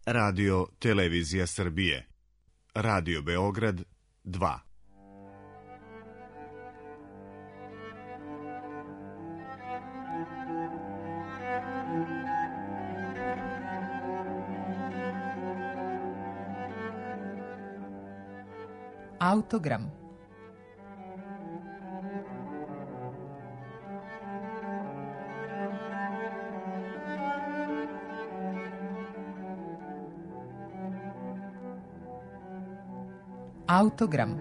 Radio Televizija Srbije. Radio Beograd 2. Autogram. Autogram.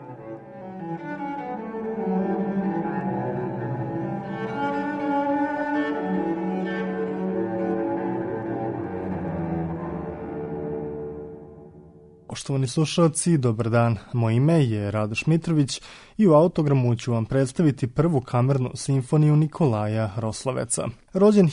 Poštovani slušalci, dobar dan. Moje ime je Radoš Mitrović i u Autogramu ću vam predstaviti prvu kamernu simfoniju Nikolaja Rosloveca. Rođen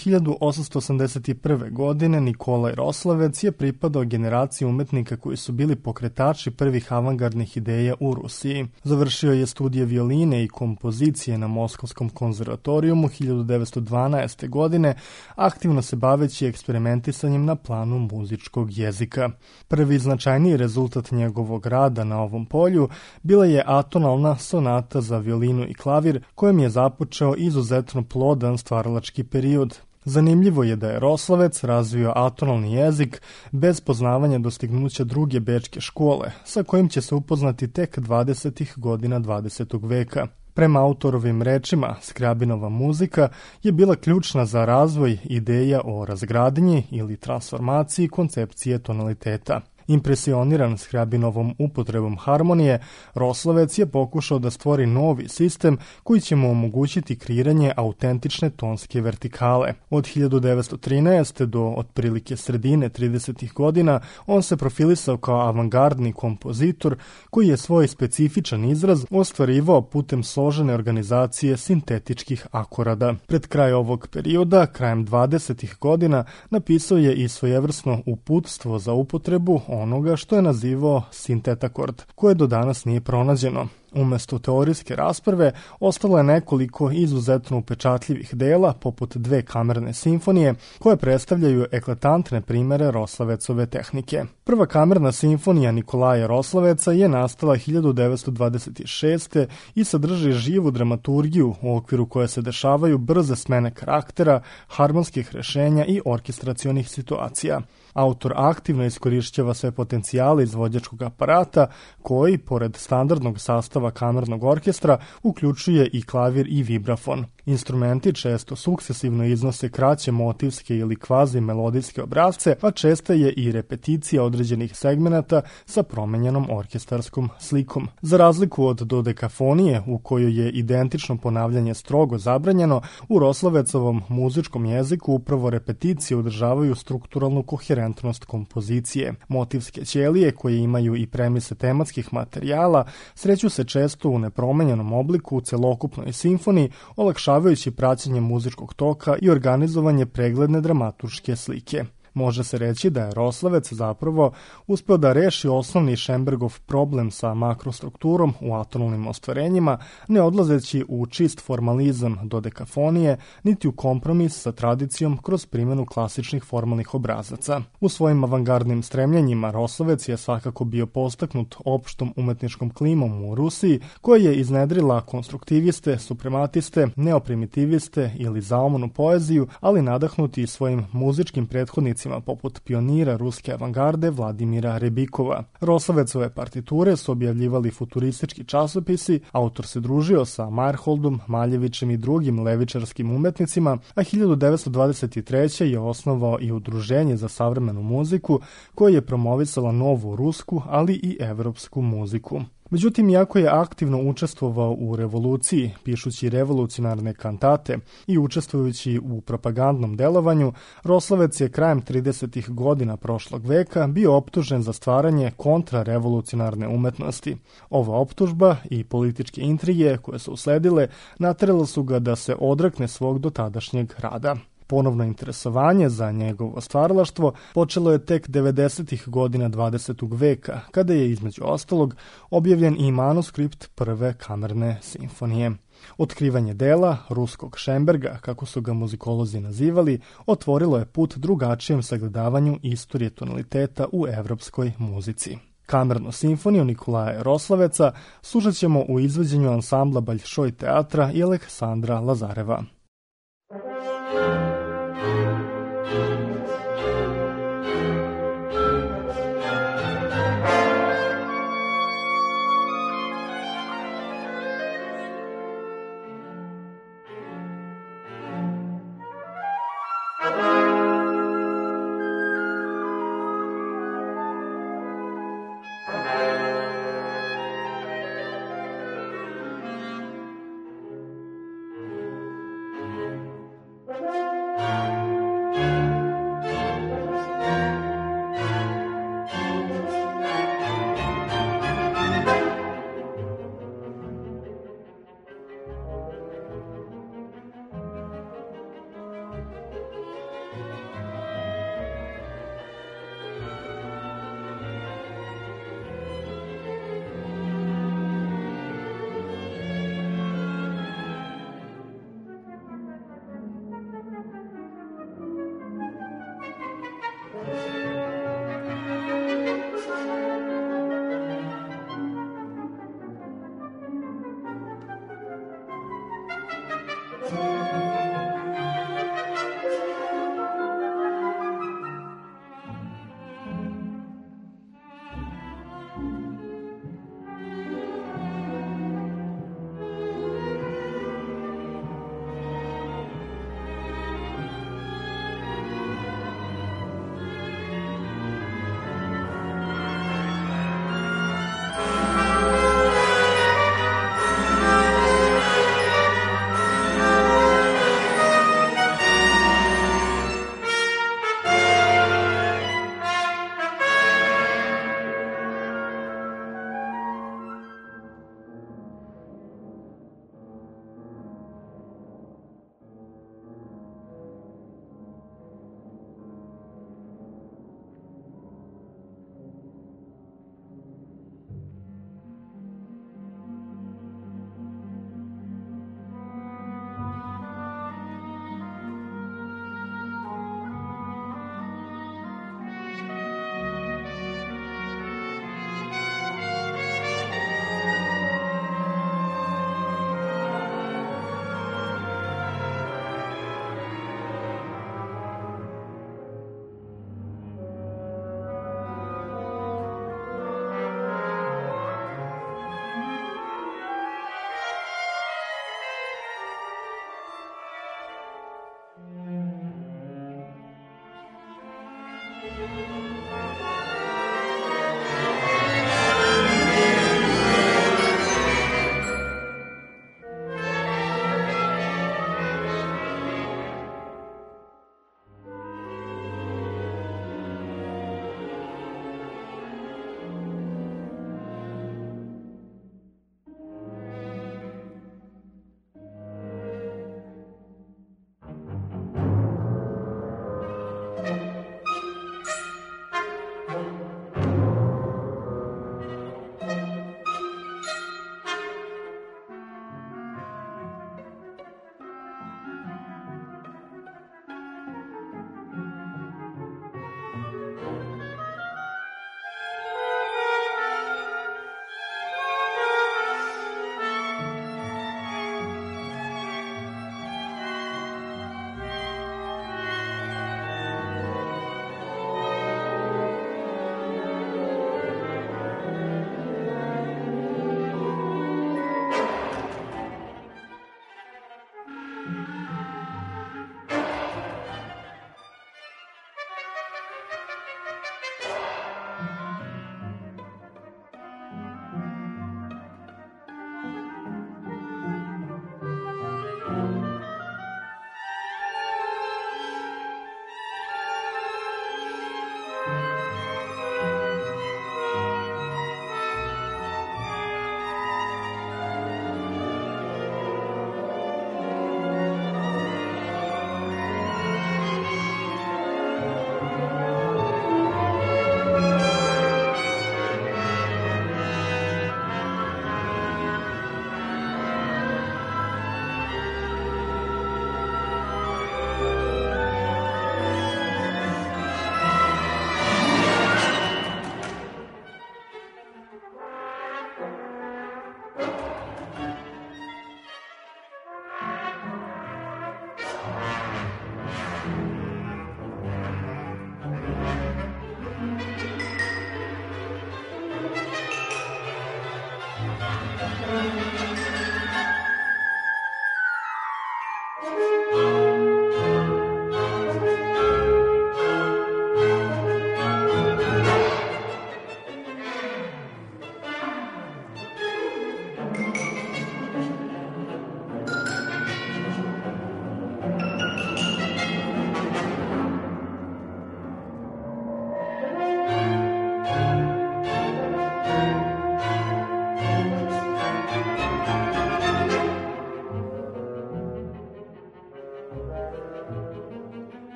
1881. godine, Nikolaj Roslovec je pripadao generaciji umetnika koji su bili pokretači prvih avangardnih ideja u Rusiji. Završio je studije violine i kompozicije na Moskovskom konzervatorijumu 1912. godine, aktivno se baveći eksperimentisanjem na planu muzičkog jezika. Prvi značajniji rezultat njegovog rada na ovom polju bila je atonalna sonata za violinu i klavir, kojom je započeo izuzetno plodan stvaralački period. Zanimljivo je da je Roslovec razvio atonalni jezik bez poznavanja dostignuća druge bečke škole, sa kojim će se upoznati tek 20. godina 20. veka. Prema autorovim rečima, Skrjabinova muzika je bila ključna za razvoj ideja o razgradnji ili transformaciji koncepcije tonaliteta. Impresioniran Skrjabinovom upotrebom harmonije, Roslovec je pokušao da stvori novi sistem koji će mu omogućiti kreiranje autentične tonske vertikale. Od 1913. do otprilike sredine 30. godina on se profilisao kao avangardni kompozitor koji je svoj specifičan izraz ostvarivao putem složene organizacije sintetičkih akorada. Pred kraj ovog perioda, krajem 20. godina, napisao je i svojevrsno uputstvo za upotrebu onoga što je nazivao sintetakord, koje do danas nije pronađeno. Umesto teorijske rasprave, ostalo je nekoliko izuzetno upečatljivih dela, poput dve kamerne simfonije, koje predstavljaju eklatantne primere Roslovecove tehnike. Prva kamerna simfonija Nikolaja Rosloveca je nastala 1926. i sadrži živu dramaturgiju u okviru koje se dešavaju brze smene karaktera, harmonskih rešenja i orkestracionih situacija. Autor aktivno iskorišćava sve potencijale izvođačkog aparata koji, pored standardnog sastava kamernog orkestra, uključuje i klavir i vibrafon. Instrumenti često sukcesivno iznose kraće motivske ili kvazi melodijske obrazce, a česta je i repeticija određenih segmenata sa promenjenom orkestarskom slikom. Za razliku od dodekafonije, u kojoj je identično ponavljanje strogo zabranjeno, u Roslovecovom muzičkom jeziku upravo repeticije održavaju strukturalnu koherentnost kompozicije. Motivske ćelije, koje imaju i premise tematskih materijala, sreću se često u nepromenjenom obliku u celokupnoj simfoniji, olakšavajući praćenje muzičkog toka i organizovanje pregledne dramaturške slike. Može se reći da je Roslovec zapravo uspeo da reši osnovni Šembergov problem sa makrostrukturom u atonalnim ostvarenjima, ne odlazeći u čist formalizam dodekafonije, niti u kompromis sa tradicijom kroz primjenu klasičnih formalnih obrazaca. U svojim avangardnim stremljenjima Roslovec je svakako bio postaknut opštom umetničkom klimom u Rusiji, koja je iznedrila konstruktiviste, suprematiste, neoprimitiviste ili zaomanu poeziju, ali nadahnuti svojim muzičkim prethodnicima poput pionira ruske avangarde Vladimira Rebikova. Roslovecove partiture su objavljivali futuristički časopisi, autor se družio sa Meyerholdom, Maljevićem i drugim levičarskim umetnicima, a 1923. je osnovao i Udruženje za savremenu muziku, koje je promovisala novu rusku, ali i evropsku muziku. Međutim, iako je aktivno učestvovao u revoluciji, pišući revolucionarne kantate i učestvujući u propagandnom delovanju, Roslovec je krajem 30. godina prošlog veka bio optužen za stvaranje kontrarevolucionarne umetnosti. Ova optužba i političke intrige koje su usledile naterale su ga da se odrekne svog dotadašnjeg rada. Ponovno interesovanje za njegovo stvaralaštvo počelo je tek 90. godina 20. veka, kada je između ostalog objavljen i manuskript prve kamerne simfonije. Otkrivanje dela ruskog Šemberga, kako su ga muzikolozi nazivali, otvorilo je put drugačijem sagledavanju istorije tonaliteta u evropskoj muzici. Kamernu simfoniju Nikolaja Rosloveca slušat ćemo u izvođenju ansambla Baljšoj teatra i Aleksandra Lazareva. Thank you.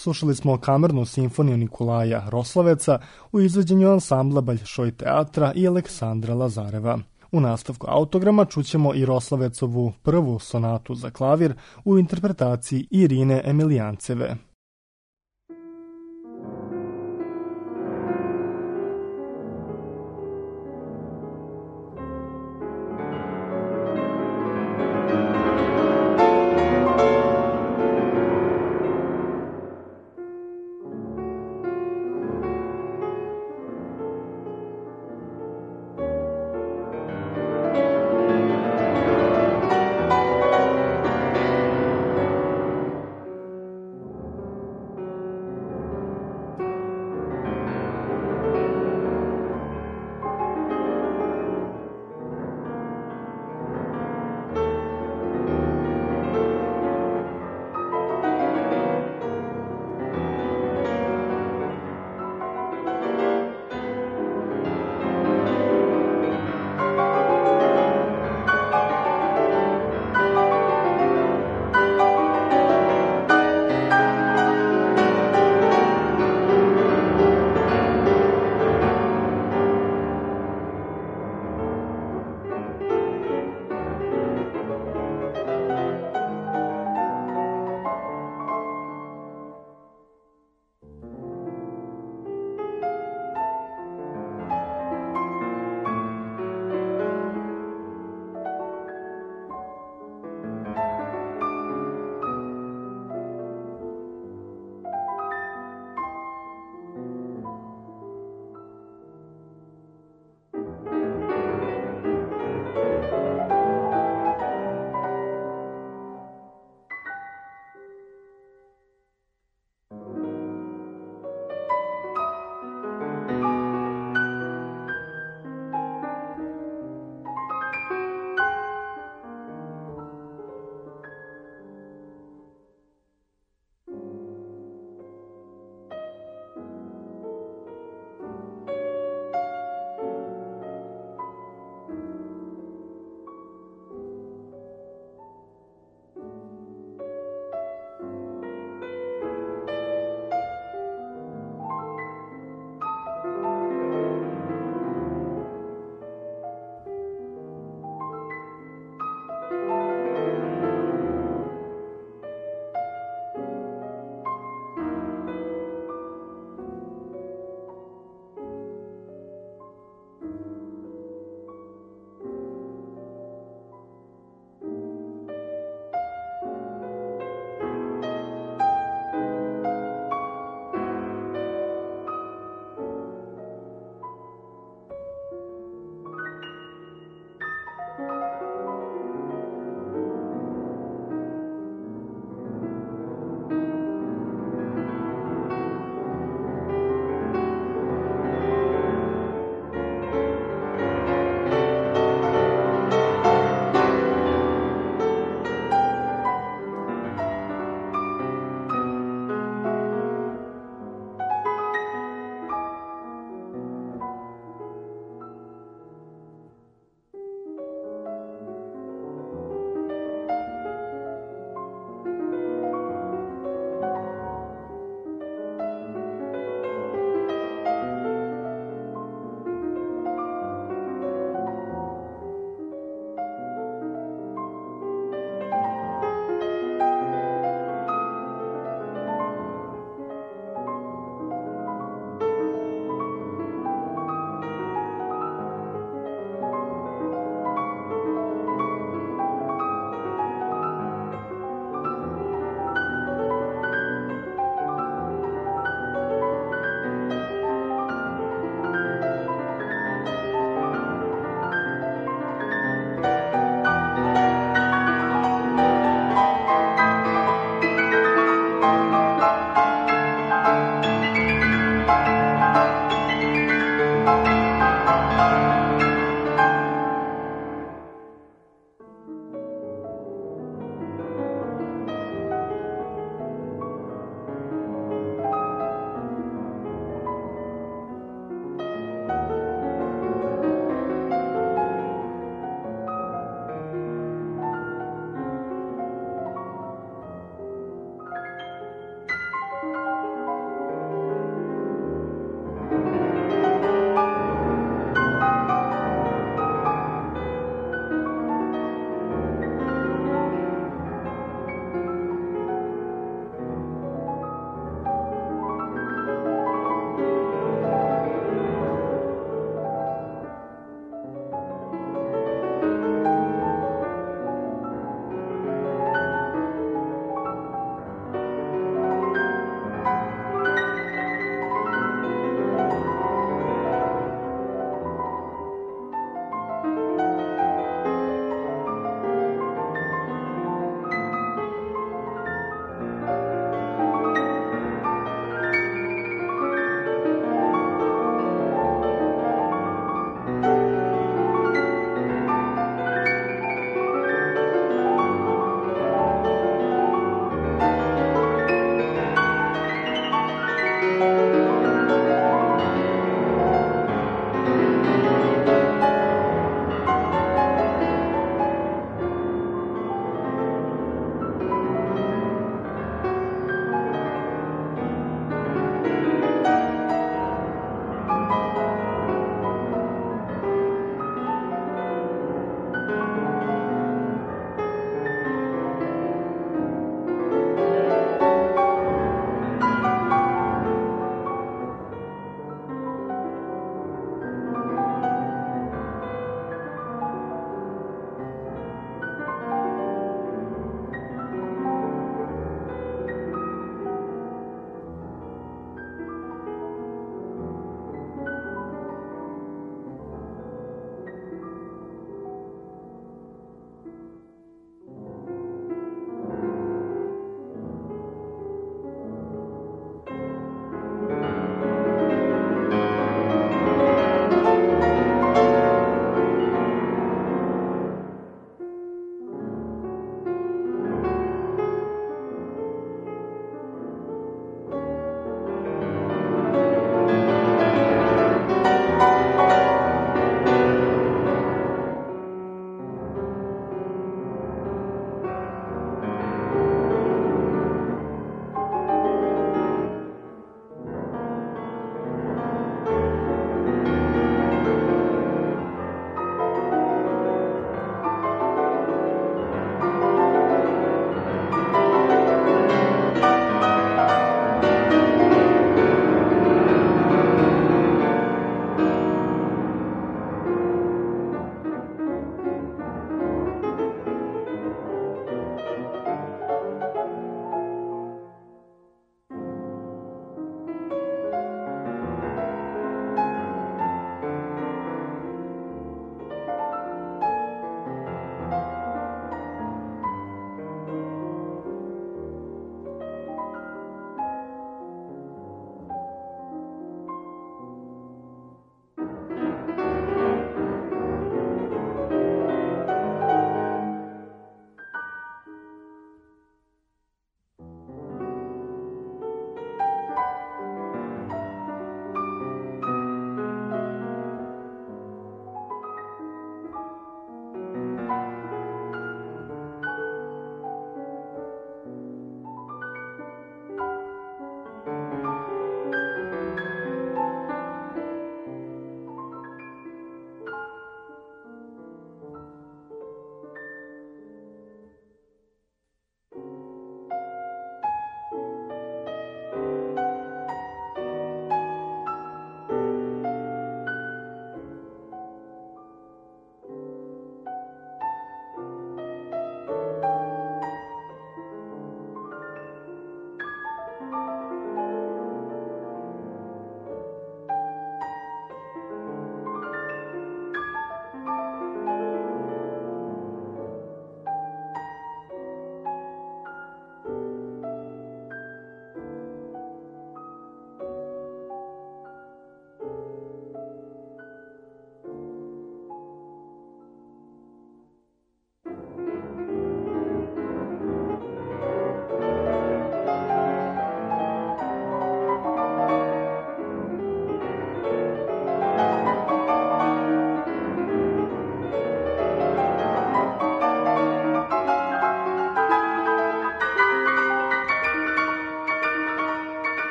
Slušali smo kamernu simfoniju Nikolaja Rosloveca u izvođenju ansambla Baljšoj teatra i Aleksandra Lazareva. U nastavku autograma čućemo i Roslovecovu prvu sonatu za klavir u interpretaciji Irine Emilijanceve.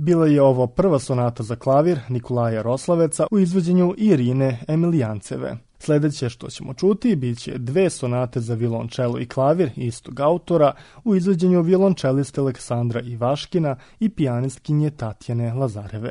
Bila je ovo prva sonata za klavir Nikolaja Roslaveca u izvođenju Irine Emilijanceve. Sljedeće što ćemo čuti bit će 2 sonate za violončelo i klavir istog autora u izvođenju violončeliste Aleksandra Ivaškina i pijanistkinje Tatjane Lazareve.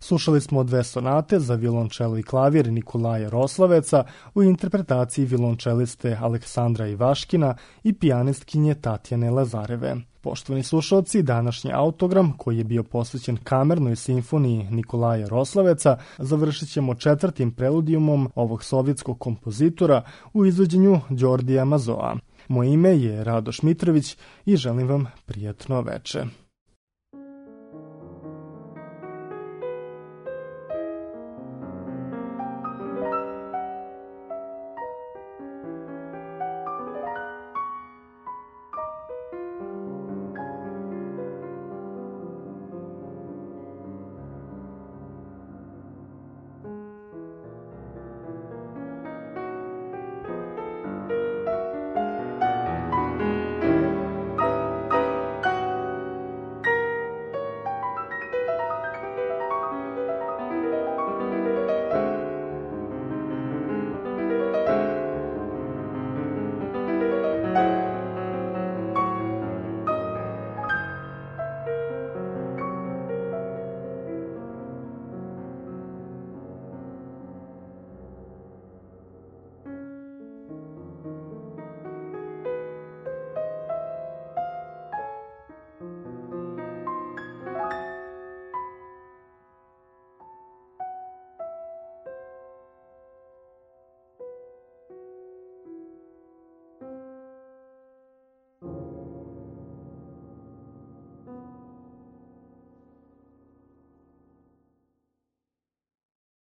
Slušali smo dve sonate za violončelo i klavir Nikolaja Roslaveca u interpretaciji violončeliste Aleksandra Ivaškina i pijanistkinje Tatjane Lazareve. Poštovani slušalci, današnji autogram, koji je bio posvećen kamernoj simfoniji Nikolaja Roslaveca, završit ćemo četvrtim preludijumom ovog sovjetskog kompozitora u izvođenju Đordija Mazoa. Moje ime je Radoš Mitrović i želim vam prijatno veče.